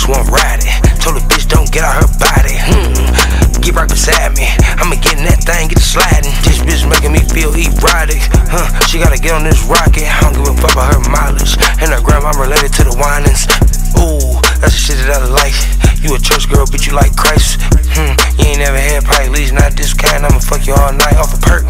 bitch won't ride it. Told the bitch don't get out her body. Get right beside me. I'ma get in that thing, get to sliding. This bitch making me feel erotic. She gotta get on this rocket. I don't give a fuck about her mileage. And her grandma related to the Winans. Ooh, that's the shit that I like. You a church girl, bitch, you like Christ. You ain't never had probably at least not this kind. I'ma fuck you all night off a perk.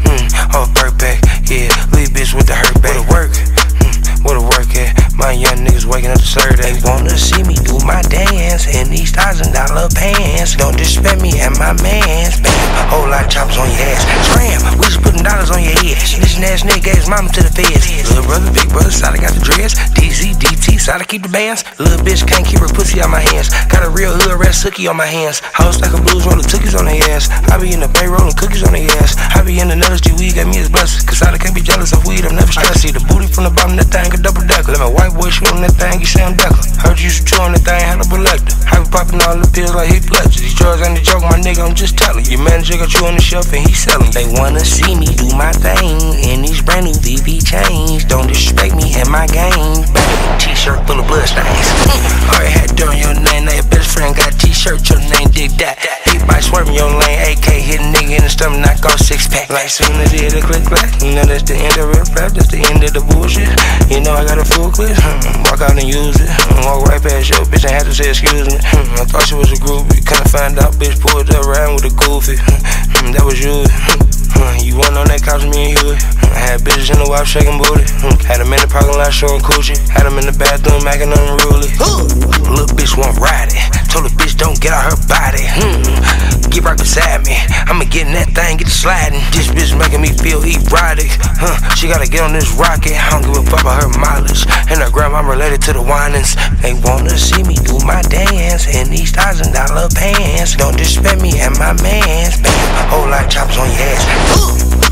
Off a perk back. Yeah, leave bitch with the hurt back. Where to work? Where to work at? My young niggas waking up to serve. They wanna see me do my dance in these $1,000 pants. Don't disrespect me and my mans. Bam, whole lot of choppers on your ass. Scram, we just putting dollars on your head. This ass nigga gave his mama to the feds. Little brother, big brother, side I got the dreads. DZ, DT, side I keep the bands. Little bitch can't keep her pussy out my hands. Got a real hood red sookie on my hands. House like a blues rolling cookies on their ass. I be in the bay rolling cookies on their ass. I be in the nutters, G weed got me as blessed. Cause I can't be jealous of weed, I'm never stressed. I see the booty from the bottom, that thing a double decker. Let my white boy shoot on that thing, you Sam Decker. Heard you used to chew on that thing, had a selector. I be popping all the pills like Heath Ledger. These drugs ain't a joke, my nigga, I'm just telling. Your manager got you on the shelf and he selling. They wanna see me do my thing in these brand new VV chains. Don't disrespect me and my game. T-shirt full of blood stains. Already had dirt on your name, now your best friend got a t-shirt, your name dig that. Big bite swerving your lane, AK hit a nigga in the stomach, knock off 6-pack. Like soon as it a click clack, you know that's the end of real rap, that's the end of the bullshit. You know I got a full clip, walk out and use it. Walk right past your bitch, I had to say excuse me. I thought she was a groupie, couldn't find out, bitch pulled up around with a goofy. That was you. You wasn't on that couch, me and you. I had bitches in the wife shaking booty. Had them in the parking lot showing coochie. Had them in the bathroom acting unruly. Little bitch won't ride it. Told the bitch don't get out her body. Get right beside me. I'ma get in that thing, get to sliding. This bitch making me feel erotic. She gotta get on this rocket. I don't give a fuck about her mileage. And her grandma related to the Winans. They wanna see me do my dance in these $1,000 pants. Don't disrespect me and my mans. Bam, whole lot of choppers on your ass.